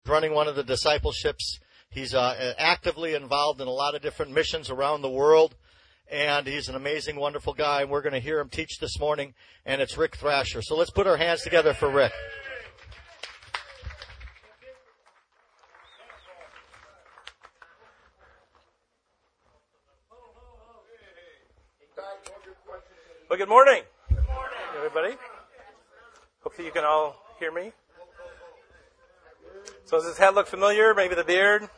running one of the discipleships. He's actively involved in a lot of different missions around the world, and he's an amazing, wonderful guy. And we're going to hear him teach this morning, and it's Rick Thrasher. So let's put our hands together for Rick. Well, good morning. Good morning, everybody. Hopefully you can all hear me. So does his hat look familiar? Maybe the beard?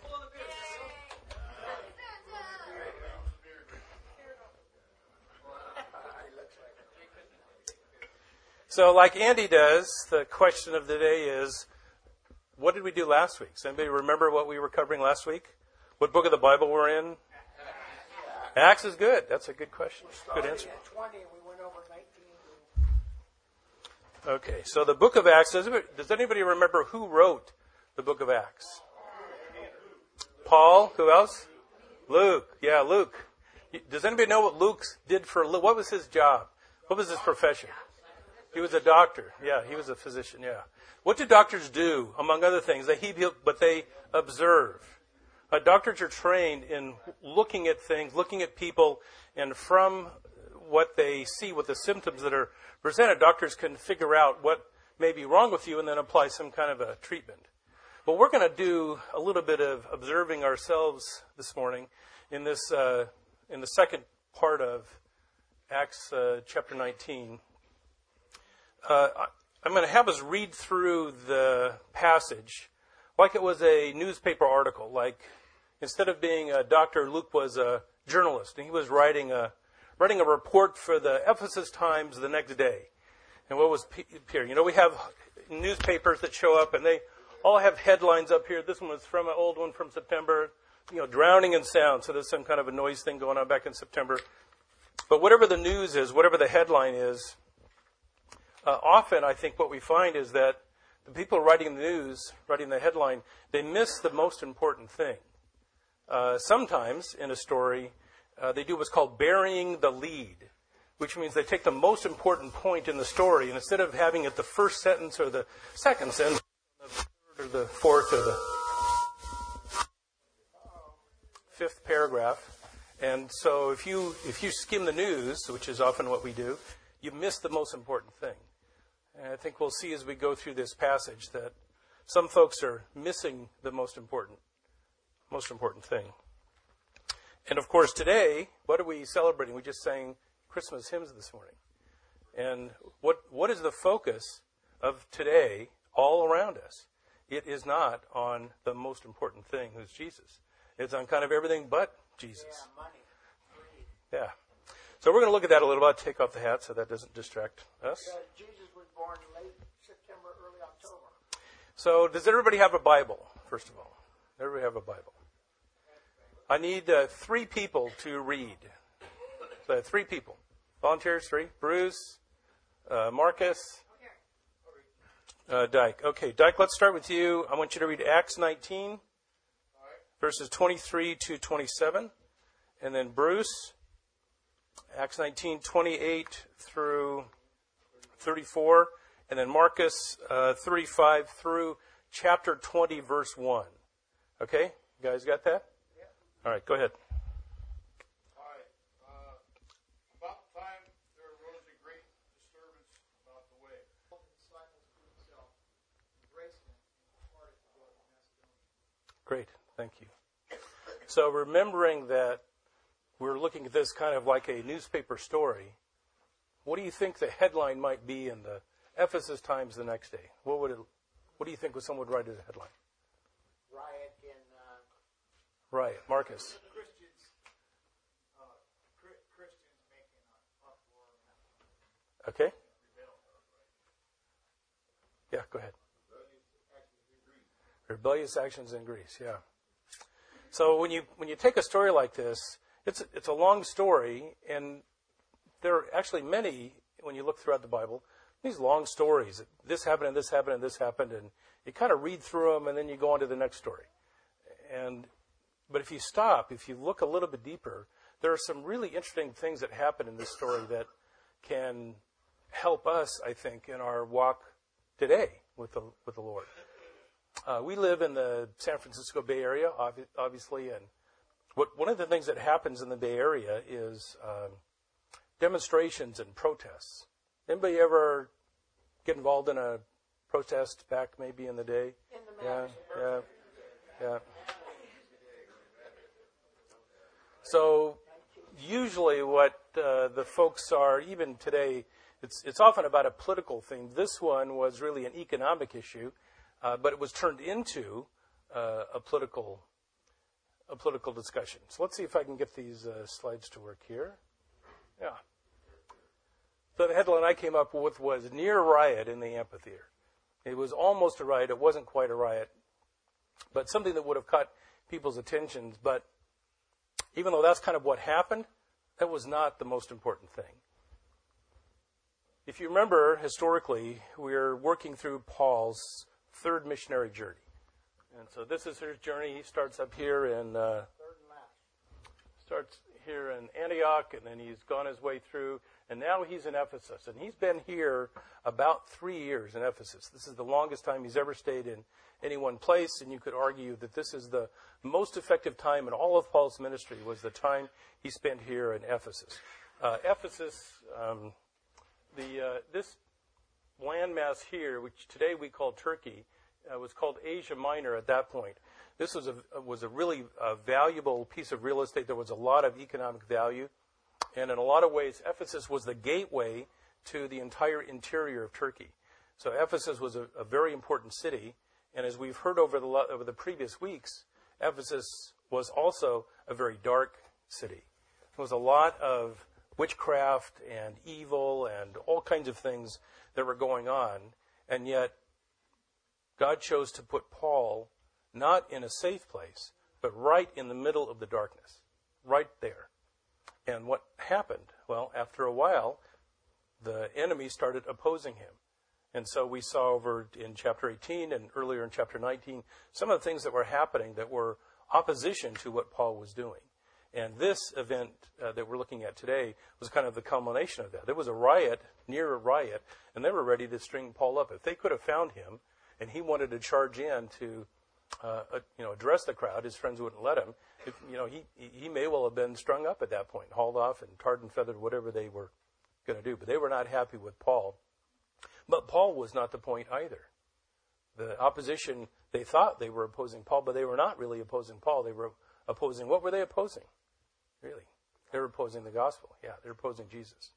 So like Andy does, the question of the day is, what did we do last week? Does anybody remember what we were covering last week? What book of the Bible we're in? Acts is good. That's a good question. Good answer. Okay, so the book of Acts, does anybody remember who wrote the book of Acts? Paul, who else? Luke. Yeah, Luke. Does anybody know what Luke did for Luke? What was his job? What was his profession? He was a doctor. Yeah, he was a physician, yeah. What do doctors do, among other things? They heal, but they observe. Doctors are trained in looking at things, looking at people, and from what they see, what the symptoms that are presented, doctors can figure out what may be wrong with you and then apply some kind of a treatment. Well, we're going to do a little bit of observing ourselves this morning in this in the second part of Acts chapter 19. I'm going to have us read through the passage like it was a newspaper article. Like instead of being a doctor, Luke was a journalist, and he was writing a report for the Ephesus Times the next day. And what was here? You know, we have newspapers that show up, and they all have headlines up here. This one was from an old one from September, drowning in sound. So there's some kind of a noise thing going on back in September. But whatever the news is, whatever the headline is, often I think what we find is that the people writing the news, writing the headline, they miss the most important thing. Sometimes in a story, they do what's called burying the lead, which means they take the most important point in the story, and instead of having it the first sentence or the second sentence, the third or the fourth or the fifth paragraph. And so if you skim the news, which is often what we do, you miss the most important thing. And I think we'll see as we go through this passage that some folks are missing the most important thing. And of course, today, what are we celebrating? We just sang Christmas hymns this morning. And what is the focus of today all around us? It is not on the most important thing, who's Jesus. It's on kind of everything but Jesus. Yeah, money. Yeah. So we're going to look at that a little bit. Take off the hat so that doesn't distract us. Jesus was born late September, early October. So does everybody have a Bible, first of all? Everybody have a Bible? I need 3 people to read. So 3 people. Volunteers, 3. Bruce, Marcus, Dyke. Okay, Dyke, let's start with you. I want you to read Acts 19, verses 23 to 27. And then Bruce, Acts 19, 28 through 34. And then Marcus, 35 through chapter 20, verse 1. Okay, you guys got that? All right, go ahead. All right. About the time there arose a great disturbance about the way. The disciples to himself, embraced him, and departed to go to Macedonia. Great, thank you. So remembering that we're looking at this kind of like a newspaper story, what do you think the headline might be in the Ephesus Times the next day? What do you think someone would write as a headline? Riot in Riot. Marcus. Christians making an uproar. Okay. Yeah, go ahead. Rebellious actions in Greece. Yeah. So when you take a story like this, it's a long story, and there are actually many, when you look throughout the Bible, these long stories. This happened, and this happened, and this happened, and you kind of read through them, and then you go on to the next story. But if you stop, if you look a little bit deeper, there are some really interesting things that happen in this story that can help us, I think, in our walk today with the Lord. We live in the San Francisco Bay Area, obviously, and one of the things that happens in the Bay Area is demonstrations and protests. Anybody ever get involved in a protest back maybe in the day? Yeah. So usually what the folks are, even today, it's often about a political thing. This one was really an economic issue, but it was turned into a political discussion. So let's see if I can get these slides to work here. Yeah. So the headline I came up with was "Near Riot in the Amphitheater." It was almost a riot. It wasn't quite a riot, but something that would have caught people's attentions. But even though that's kind of what happened, that was not the most important thing. If you remember, historically, we're working through Paul's third missionary journey. And so this is his journey. He starts up here in Antioch, and then he's gone his way through, and now he's in Ephesus. And he's been here about 3 years in Ephesus. This is the longest time he's ever stayed in any one place, and you could argue that this is the most effective time in all of Paul's ministry was the time he spent here in Ephesus. This landmass here, which today we call Turkey, was called Asia Minor at that point. This was a really valuable piece of real estate. There was a lot of economic value. And in a lot of ways, Ephesus was the gateway to the entire interior of Turkey. So Ephesus was a very important city. And as we've heard over the previous weeks, Ephesus was also a very dark city. There was a lot of witchcraft and evil and all kinds of things that were going on. And yet, God chose to put Paul not in a safe place, but right in the middle of the darkness, right there. And what happened? Well, after a while, the enemy started opposing him. And so we saw over in chapter 18 and earlier in chapter 19, some of the things that were happening that were opposition to what Paul was doing. And this event that we're looking at today was kind of the culmination of that. There was a riot, near a riot, and they were ready to string Paul up. If they could have found him and he wanted to charge in to address the crowd, his friends wouldn't let him. He may well have been strung up at that point, hauled off and tarred and feathered, whatever they were going to do. But they were not happy with Paul. But Paul was not the point either. The opposition, they thought they were opposing Paul, but they were not really opposing Paul. They were opposing, what were they opposing? Really? They were opposing the gospel. Yeah, they were opposing Jesus.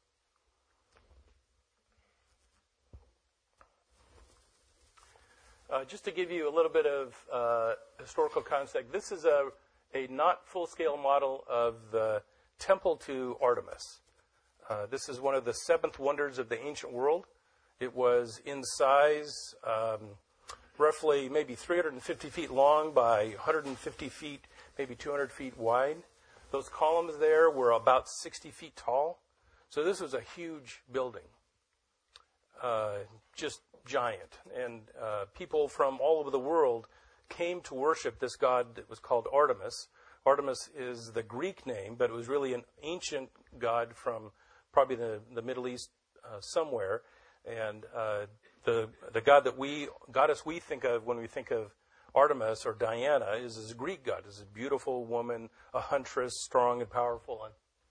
Just to give you a little bit of historical context, this is a not full-scale model of the temple to Artemis. This is one of the seventh wonders of the ancient world. It was in size, roughly maybe 350 feet long by 150 feet, maybe 200 feet wide. Those columns there were about 60 feet tall. So this was a huge building, just giant. And people from all over the world came to worship this god that was called Artemis. Artemis is the Greek name, but it was really an ancient god from probably the Middle East somewhere. And the goddess we think of when we think of Artemis or Diana is a Greek god. Is a beautiful woman, a huntress, strong and powerful.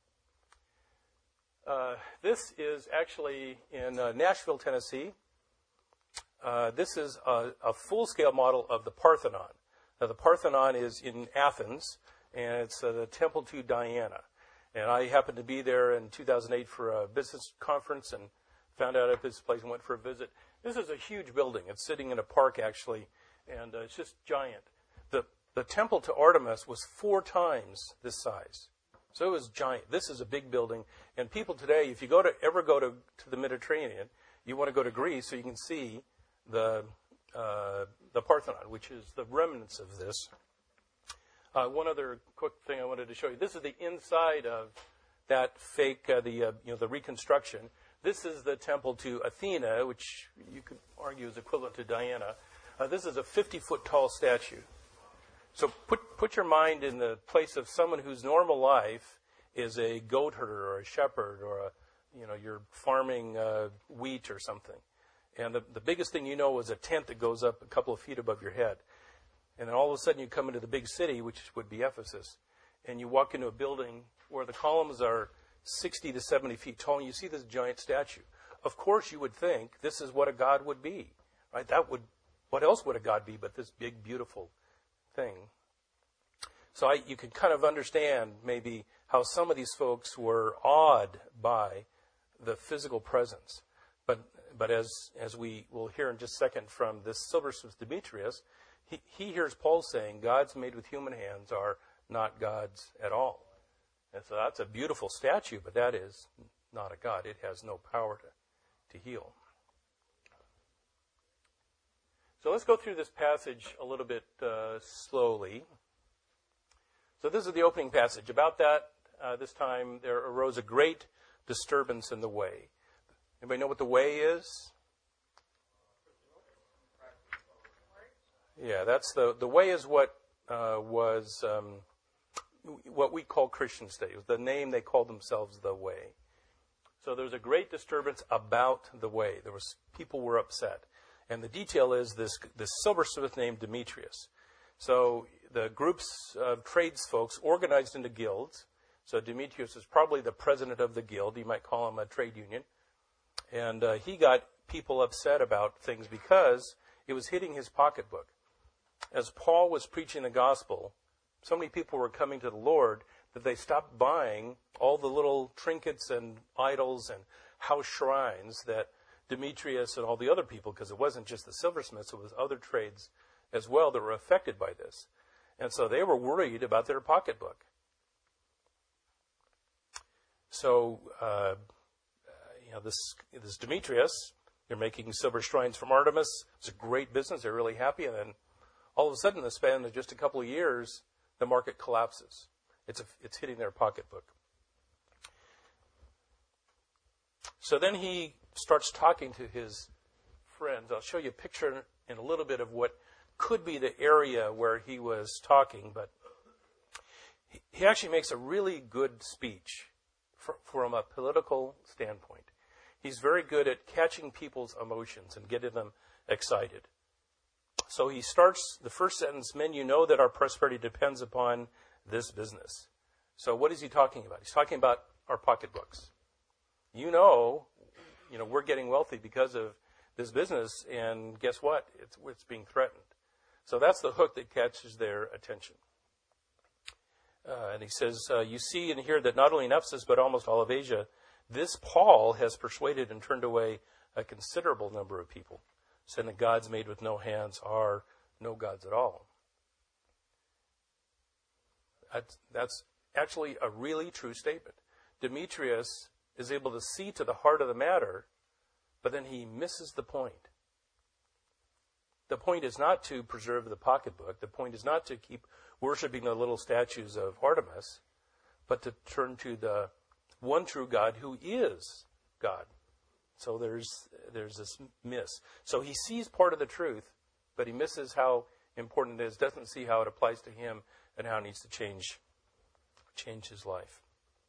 And this is actually in Nashville, Tennessee. This is a full-scale model of the Parthenon. Now, the Parthenon is in Athens, and it's the temple to Diana. And I happened to be there in 2008 for a business conference and found out at this place and went for a visit. This is a huge building. It's sitting in a park, actually, and it's just giant. The temple to Artemis was 4 times this size. So it was giant. This is a big building. And people today, if you ever go to the Mediterranean, you want to go to Greece so you can see the Parthenon, which is the remnants of this. One other quick thing I wanted to show you. This is the inside of that fake, the reconstruction. This is the temple to Athena, which you could argue is equivalent to Diana. This is a 50-foot tall statue. So put your mind in the place of someone whose normal life is a goat herder or a shepherd or you're farming wheat or something. And the biggest thing you know is a tent that goes up a couple of feet above your head. And then all of a sudden you come into the big city, which would be Ephesus, and you walk into a building where the columns are 60 to 70 feet tall, and you see this giant statue. Of course you would think this is what a god would be, right? What else would a god be but this big, beautiful thing? So you can kind of understand maybe how some of these folks were awed by the physical presence. But as we will hear in just a second from this silversmith Demetrius, he hears Paul saying, gods made with human hands are not gods at all. And so that's a beautiful statue, but that is not a god. It has no power to heal. So let's go through this passage a little bit slowly. So this is the opening passage. About that, this time there arose a great disturbance in the way. Anybody know what the way is? Yeah, that's the way is what was what we call Christians today. It was the name they called themselves, the way. So there was a great disturbance about the way. People were upset. And the detail is this silversmith named Demetrius. So the groups of tradesfolks organized into guilds. So Demetrius is probably the president of the guild. You might call him a trade union. And he got people upset about things because it was hitting his pocketbook. As Paul was preaching the gospel, so many people were coming to the Lord that they stopped buying all the little trinkets and idols and house shrines that Demetrius and all the other people, because it wasn't just the silversmiths, it was other trades as well that were affected by this. And so they were worried about their pocketbook. So, this Demetrius, they're making silver shrines from Artemis. It's a great business. They're really happy. And then all of a sudden, in the span of just a couple of years, the market collapses. It's hitting their pocketbook. So then he starts talking to his friends. I'll show you a picture in a little bit of what could be the area where he was talking, but he actually makes a really good speech from a political standpoint. He's very good at catching people's emotions and getting them excited. So he starts the first sentence, men, you know that our prosperity depends upon this business. So what is he talking about? He's talking about our pocketbooks. You know, we're getting wealthy because of this business, and guess what? It's being threatened. So that's the hook that catches their attention. And he says, you see and hear that not only in Ephesus, but almost all of Asia, this Paul has persuaded and turned away a considerable number of people, saying that gods made with no hands are no gods at all. That's actually a really true statement. Demetrius is able to see to the heart of the matter, but then he misses the point. The point is not to preserve the pocketbook. The point is not to keep worshiping the little statues of Artemis, but to turn to the one true God who is God. So there's this miss. So he sees part of the truth, but he misses how important it is, doesn't see how it applies to him and how it needs to change his life.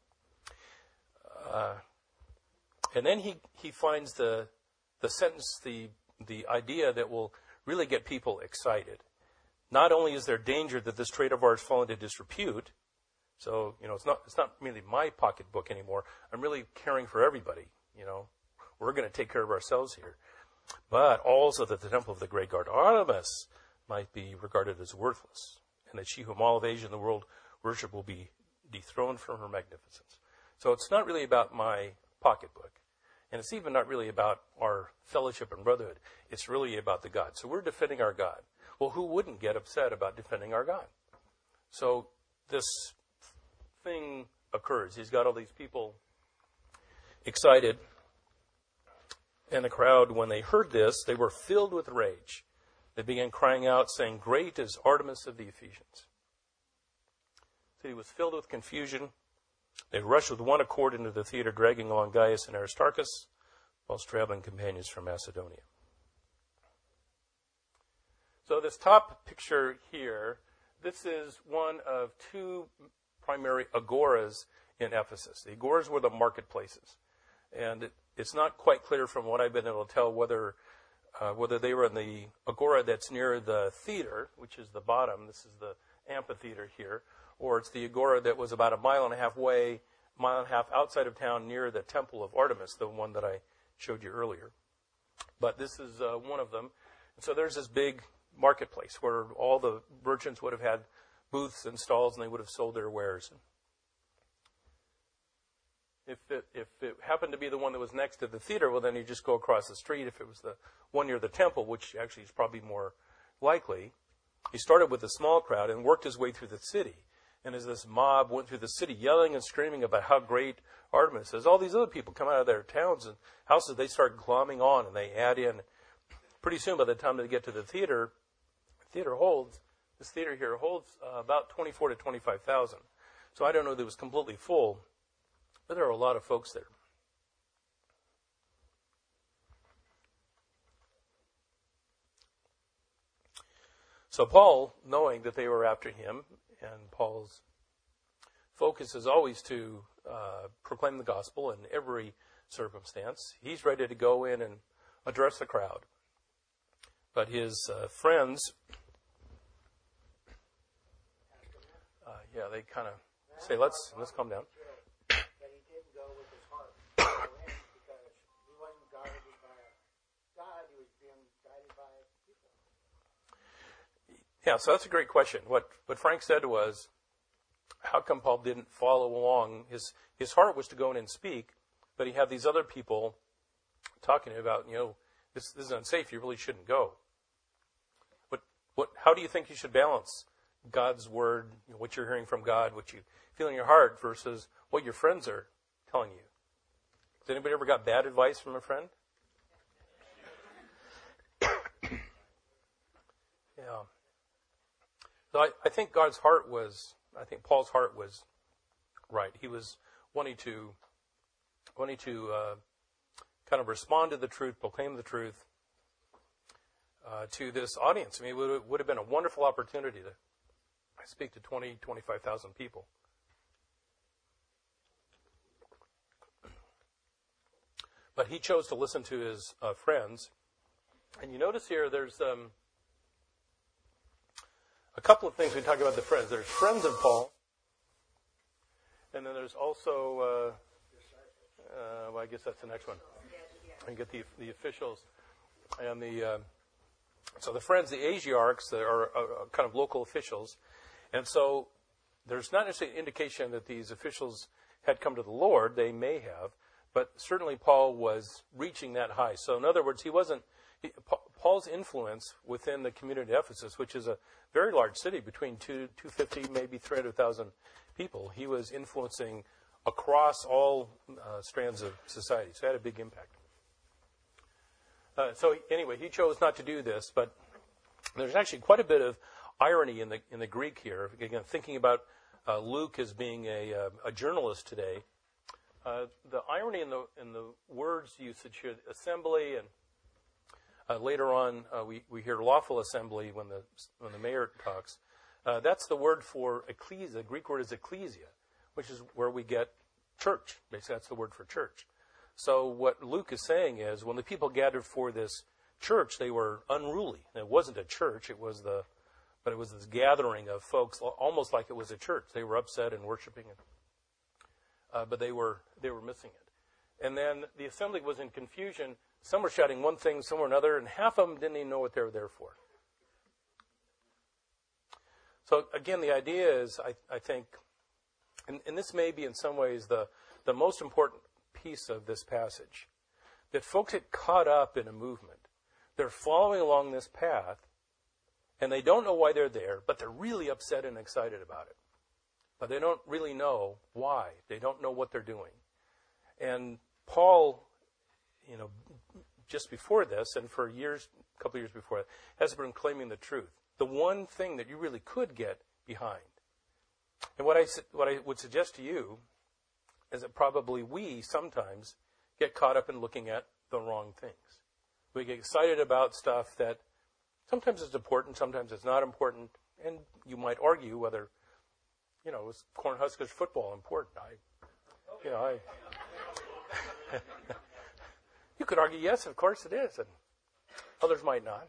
And then he finds the sentence, the idea that will really get people excited. Not only is there danger that this trade of ours fall into disrepute, so it's not merely my pocketbook anymore. I'm really caring for everybody. We're going to take care of ourselves here, but also that the temple of the great god Artemis might be regarded as worthless, and that she whom all of Asia and the world worship will be dethroned from her magnificence. So it's not really about my pocketbook, and it's even not really about our fellowship and brotherhood. It's really about the God. So we're defending our God. Well, who wouldn't get upset about defending our God? So this thing occurs. He's got all these people excited, and the crowd, when they heard this, they were filled with rage. They began crying out, saying, "Great is Artemis of the Ephesians." So he was filled with confusion. They rushed with one accord into the theater, dragging along Gaius and Aristarchus, whilst traveling companions from Macedonia. So this top picture here, this is one of two primary agoras in Ephesus. The agoras were the marketplaces. And it's not quite clear from what I've been able to tell whether whether they were in the agora that's near the theater, which is the bottom, this is the amphitheater here, or it's the agora that was about a mile and a half outside of town near the Temple of Artemis, the one that I showed you earlier. But this is one of them. And so there's this big marketplace where all the merchants would have had booths and stalls, and they would have sold their wares. If it happened to be the one that was next to the theater, well, then you just go across the street. If it was the one near the temple, which actually is probably more likely, he started with a small crowd and worked his way through the city. And as this mob went through the city yelling and screaming about how great Artemis is, all these other people come out of their towns and houses, they start glomming on and they add in. Pretty soon, by the time they get to the theater, this theater here holds about 24 to 25,000. So I don't know that it was completely full, but there are a lot of folks there. So Paul, knowing that they were after him, and Paul's focus is always to proclaim the gospel in every circumstance, he's ready to go in and address the crowd. But his friends, they kind of say, let's calm down. That he didn't go with his heart because he wasn't guided by God, he was being guided by people. Yeah, so that's a great question. What Frank said was, how come Paul didn't follow along? His heart was to go in and speak, but he had these other people talking about, this is unsafe, you really shouldn't go. How do you think you should balance God's word, what you're hearing from God, what you feel in your heart, versus what your friends are telling you? Has anybody ever got bad advice from a friend? Yeah. So I think Paul's heart was right. He was wanting to kind of respond to the truth, proclaim the truth to this audience. I mean, it would have been a wonderful opportunity to speak to 20, 25,000 people. But he chose to listen to his friends. And you notice here there's a couple of things we talk about the friends. There's friends of Paul. And then there's also, I guess that's the next one. You get the officials and so the friends, the Asiarchs, are kind of local officials. And so there's not necessarily an indication that these officials had come to the Lord. They may have. But certainly Paul was reaching that high. So in other words, Paul's influence within the community of Ephesus, which is a very large city, between 250, maybe 300,000 people, he was influencing across all strands of society. So it had a big impact. So anyway, he chose not to do this, but there's actually quite a bit of irony in the Greek here. Again, thinking about Luke as being a journalist today, the irony in the words usage here, assembly, and later on we hear lawful assembly when the mayor talks. That's the word for ecclesia. The Greek word is ecclesia, which is where we get church. Basically, that's the word for church. So what Luke is saying is, when the people gathered for this church, they were unruly. And it wasn't a church; it was this gathering of folks, almost like it was a church. They were upset and worshiping it, but they were missing it. And then the assembly was in confusion. Some were shouting one thing, some were another, and half of them didn't even know what they were there for. So again, the idea is, I think, and this may be in some ways the most important piece of this passage, that folks get caught up in a movement. They're following along this path, and they don't know why they're there, but they're really upset and excited about it. But they don't really know why. They don't know what they're doing. And Paul, just before this, and for years, a couple of years before that, has been claiming the truth. The one thing that you really could get behind. And what I would suggest to you is that probably we sometimes get caught up in looking at the wrong things. We get excited about stuff that sometimes is important, sometimes it's not important, and you might argue whether, is Cornhuskers football important? You could argue, yes, of course it is. And Others might not.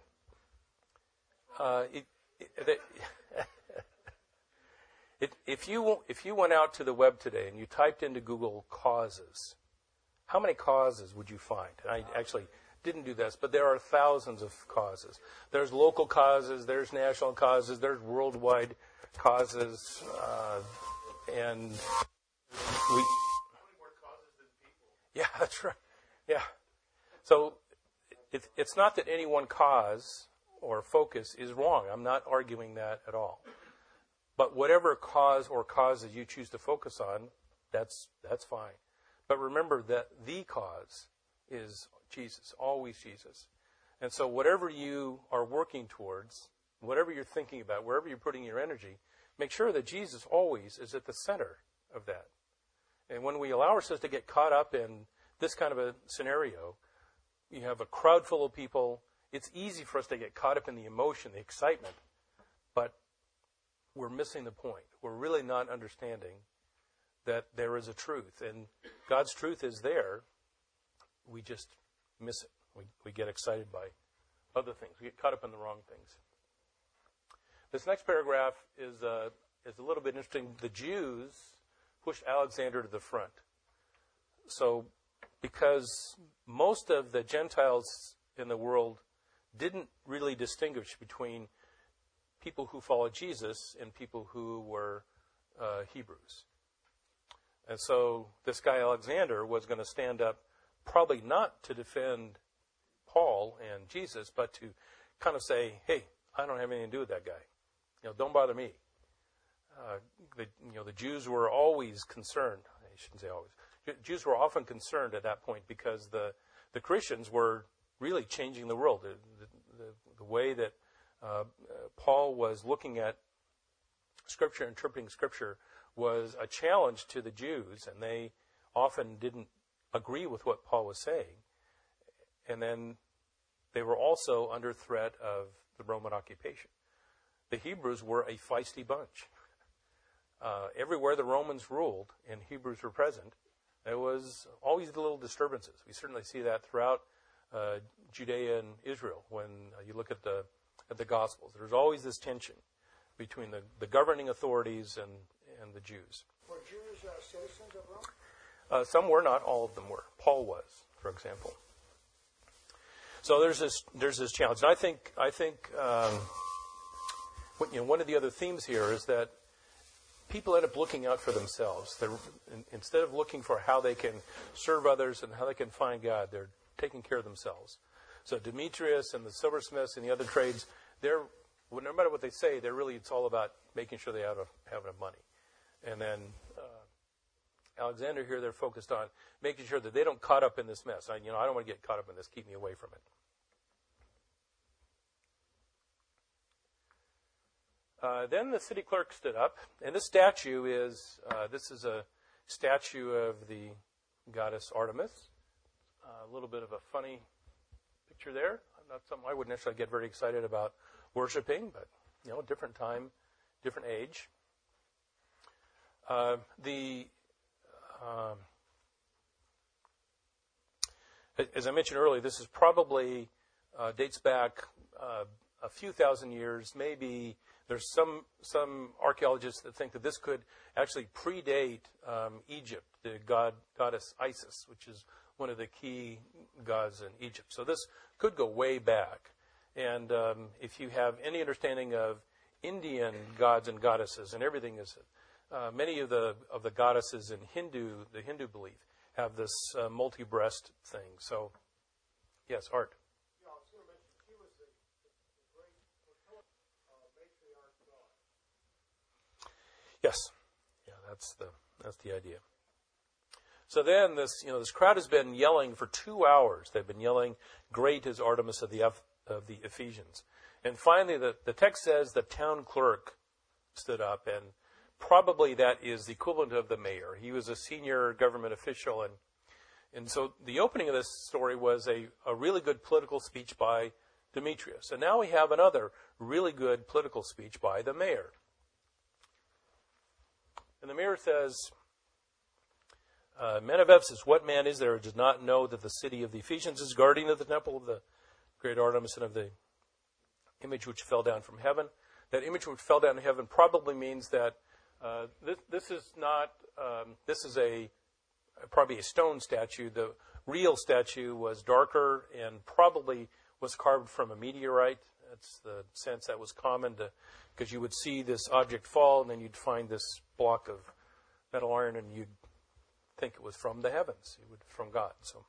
If you went out to the web today and you typed into Google causes, how many causes would you find? I actually didn't do this, but there are thousands of causes. There's local causes, there's national causes, there's worldwide causes, and we. Yeah, that's right. Yeah. So it's not that any one cause or focus is wrong. I'm not arguing that at all. But whatever cause or causes you choose to focus on, that's fine. But remember that the cause is Jesus, always Jesus. And so whatever you are working towards, whatever you're thinking about, wherever you're putting your energy, make sure that Jesus always is at the center of that. And when we allow ourselves to get caught up in this kind of a scenario, you have a crowd full of people, it's easy for us to get caught up in the emotion, the excitement, but we're missing the point. We're really not understanding that there is a truth, and God's truth is there. We just miss it. We get excited by other things. We get caught up in the wrong things. This next paragraph is a little bit interesting. The Jews pushed Alexander to the front. So, because most of the Gentiles in the world didn't really distinguish between people who followed Jesus and people who were Hebrews. And so this guy Alexander was going to stand up, probably not to defend Paul and Jesus, but to kind of say, hey, I don't have anything to do with that guy. Don't bother me. The Jews were always concerned. I shouldn't say always. Jews were often concerned at that point because the Christians were really changing the world. The way that Paul was looking at Scripture, interpreting Scripture, was a challenge to the Jews, and they often didn't agree with what Paul was saying. And then they were also under threat of the Roman occupation. The Hebrews were a feisty bunch. Everywhere the Romans ruled and Hebrews were present, there was always the little disturbances. We certainly see that throughout Judea and Israel when you look at the Gospels. There's always this tension between the governing authorities and the Jews. Were Jews citizens of Rome? Some were, not all of them were. Paul was, for example. So there's this challenge, and I think one of the other themes here is that people end up looking out for themselves. Instead of looking for how they can serve others and how they can find God, they're taking care of themselves. So Demetrius and the silversmiths and the other trades, no matter what they say, it's all about making sure they have enough money. And then Alexander here, they're focused on making sure that they don't caught up in this mess. I don't want to get caught up in this. Keep me away from it. Then the city clerk stood up, and this statue is a statue of the goddess Artemis. A little bit of a funny picture there. Not something I wouldn't necessarily get very excited about worshiping, but different time, different age. As I mentioned earlier, this is probably dates back a few thousand years. Maybe there's some archaeologists that think that this could actually predate Egypt, the goddess Isis, which is one of the key gods in Egypt. So this could go way back. And if you have any understanding of Indian gods and goddesses, and everything is, many of the goddesses in the Hindu belief have this multi-breast thing. So, yes, Art. Yeah, I was going to mention, she was the great matriarch god. Yes, yeah, that's the idea. So then this crowd has been yelling for 2 hours. They've been yelling, "Great is Artemis of the Ephesians." And finally, the text says the town clerk stood up, and probably that is the equivalent of the mayor. He was a senior government official, and so the opening of this story was a really good political speech by Demetrius. And now we have another really good political speech by the mayor. And the mayor says, "Men of Ephesus, what man is there who does not know that the city of the Ephesians is guardian of the temple of the great Artemis and of the image which fell down from heaven. That image which fell down from heaven probably means that this is probably a stone statue. The real statue was darker and probably was carved from a meteorite. That's the sense that was common, because you would see this object fall and then you'd find this block of metal iron and you'd think it was from the heavens, from God.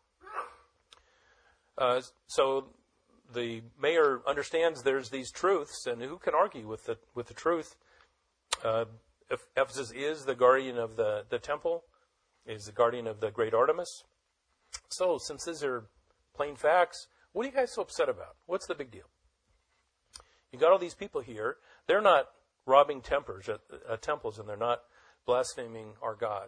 So the mayor understands there's these truths, and who can argue with the truth? Ephesus is the guardian of the temple, is the guardian of the great Artemis. So, since these are plain facts, what are you guys so upset about? What's the big deal? You got all these people here. They're not robbing temples, and they're not blaspheming our God.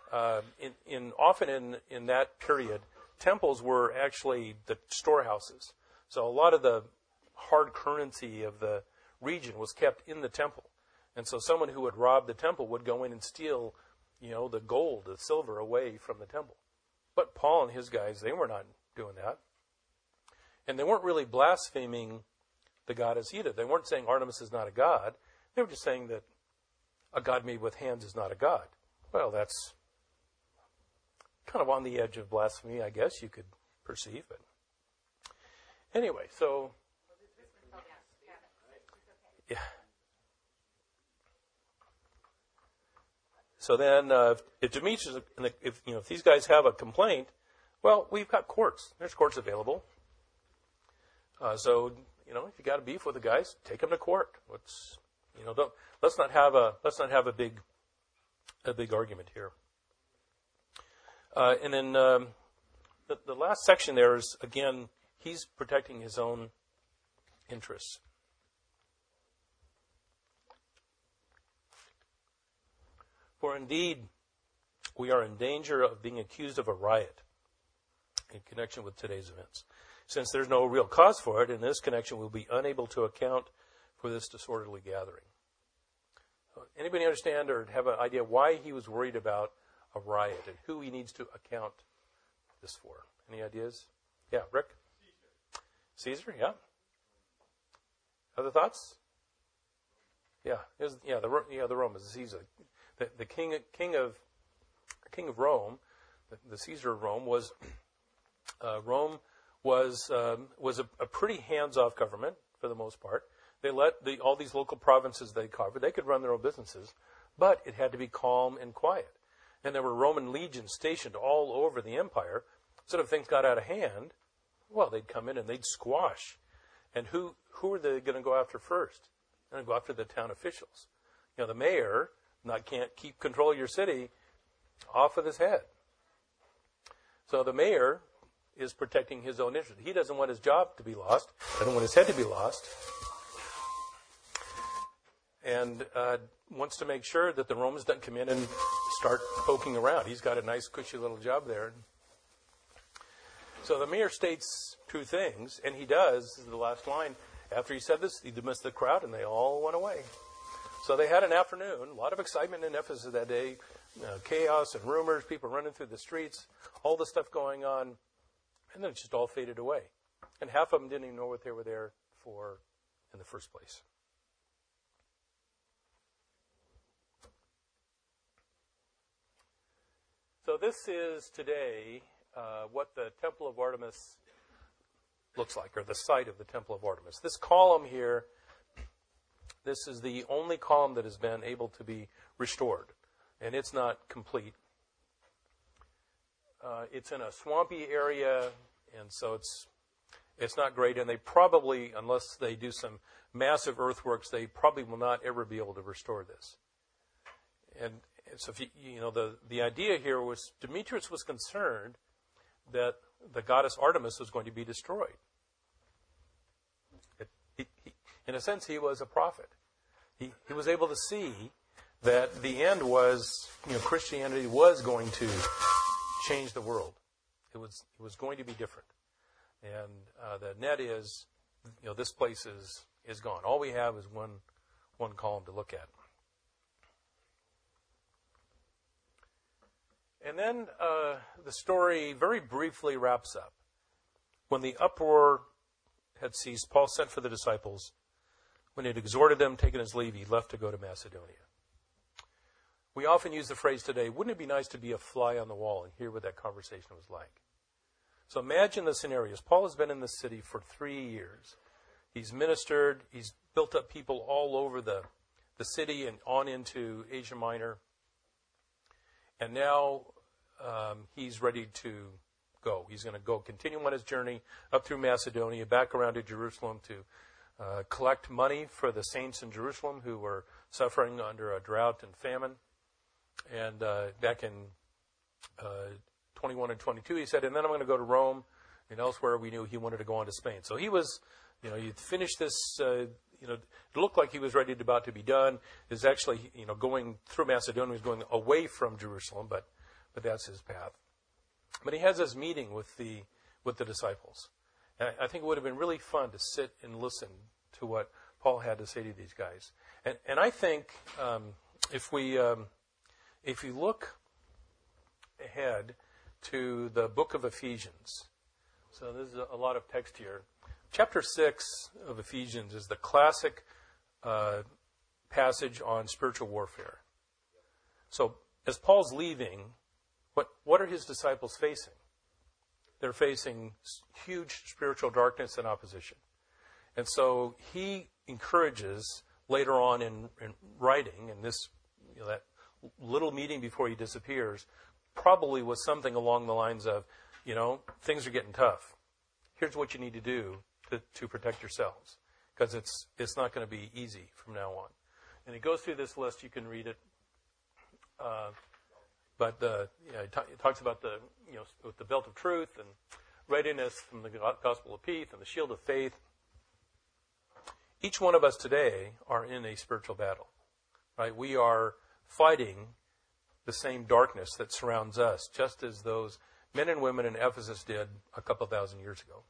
Often in that period, temples were actually the storehouses. So a lot of the hard currency of the region was kept in the temple. And so someone who would rob the temple would go in and steal, the gold, the silver away from the temple. But Paul and his guys, they were not doing that. And they weren't really blaspheming the goddess either. They weren't saying Artemis is not a god. They were just saying that a god made with hands is not a god. Well, that's kind of on the edge of blasphemy, I guess you could perceive it. Anyway, so yeah. So then, if Demetrius, if these guys have a complaint, well, we've got courts. There's courts available. So if you got a beef with the guys, take them to court. Let's not have a big argument here. And then the last section there is, again, he's protecting his own interests. For indeed, we are in danger of being accused of a riot in connection with today's events. Since there's no real cause for it, in this connection, we'll be unable to account for this disorderly gathering. Anybody understand or have an idea why he was worried about a riot and who he needs to account this for? Any ideas? Yeah, Rick? Caesar, yeah. Other thoughts? Yeah, the Romans. Caesar, the king of Rome, the Caesar of Rome was a pretty hands-off government for the most part. They let all these local provinces they covered, they could run their own businesses, but it had to be calm and quiet. And there were Roman legions stationed all over the empire. So if things got out of hand, well, they'd come in and they'd squash. And who are they going to go after first? They're going to go after the town officials. The mayor can't keep control of your city off with his head. So the mayor is protecting his own interest. He doesn't want his job to be lost. Doesn't want his head to be lost. And wants to make sure that the Romans don't come in and start poking around. He's got a nice, cushy little job there. So the mayor states two things, and he does, this is the last line. After he said this, he dismissed the crowd, and they all went away. So they had an afternoon, a lot of excitement in Ephesus that day, chaos and rumors, people running through the streets, all the stuff going on, and then it just all faded away. And half of them didn't even know what they were there for in the first place. So this is today what the Temple of Artemis looks like, or the site of the Temple of Artemis. This column here, this is the only column that has been able to be restored, and it's not complete. It's in a swampy area, and so it's not great, and they probably, unless they do some massive earthworks, they probably will not ever be able to restore this. And so, the idea here was Demetrius was concerned that the goddess Artemis was going to be destroyed. In a sense, he was a prophet. He was able to see that the end was, Christianity was going to change the world. It was going to be different. And the net is, this place is gone. All we have is one column to look at. And then the story very briefly wraps up. When the uproar had ceased, Paul sent for the disciples. When he had exhorted them, taken his leave, he left to go to Macedonia. We often use the phrase today, wouldn't it be nice to be a fly on the wall and hear what that conversation was like? So imagine the scenarios. Paul has been in this city for 3 years. He's ministered. He's built up people all over the city and on into Asia Minor. And now he's ready to go. He's going to go continue on his journey up through Macedonia, back around to Jerusalem to collect money for the saints in Jerusalem who were suffering under a drought and famine. And back in 21 and 22, he said, and then I'm going to go to Rome, and elsewhere we knew he wanted to go on to Spain. So he was, you'd finished this, it looked like he was ready to about to be done. Is actually, going through Macedonia, he's going away from Jerusalem, but that's his path. But he has this meeting with the disciples. And I think it would have been really fun to sit and listen to what Paul had to say to these guys. And I think if you look ahead to the book of Ephesians, so there's a lot of text here. Chapter 6 of Ephesians is the classic passage on spiritual warfare. So as Paul's leaving, what are his disciples facing? They're facing huge spiritual darkness and opposition. And so he encourages later on in writing, and this, that little meeting before he disappears, probably was something along the lines of, things are getting tough. Here's what you need to do to protect yourselves, because it's not going to be easy from now on. And he goes through this list. You can read it. But he talks about with the belt of truth and readiness from the gospel of peace and the shield of faith. Each one of us today are in a spiritual battle, right? We are fighting the same darkness that surrounds us, just as those men and women in Ephesus did a couple thousand years ago.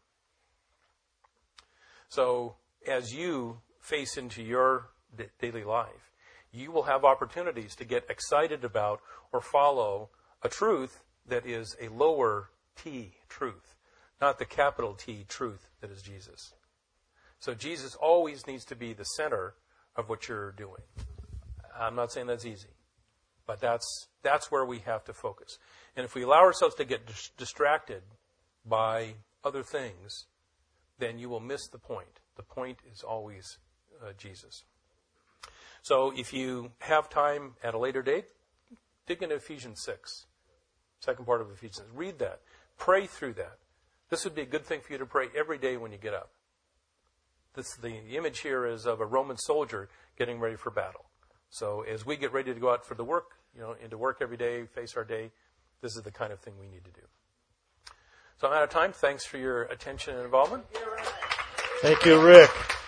So as you face into your daily life, you will have opportunities to get excited about or follow a truth that is a lower T truth, not the capital T truth that is Jesus. So Jesus always needs to be the center of what you're doing. I'm not saying that's easy, but that's where we have to focus. And if we allow ourselves to get distracted by other things, then you will miss the point. The point is always Jesus. So if you have time at a later date, dig into Ephesians 6, second part of Ephesians. Read that. Pray through that. This would be a good thing for you to pray every day when you get up. The image here is of a Roman soldier getting ready for battle. So as we get ready to go out for the work, into work every day, face our day, this is the kind of thing we need to do. So I'm out of time. Thanks for your attention and involvement. Thank you, Rick.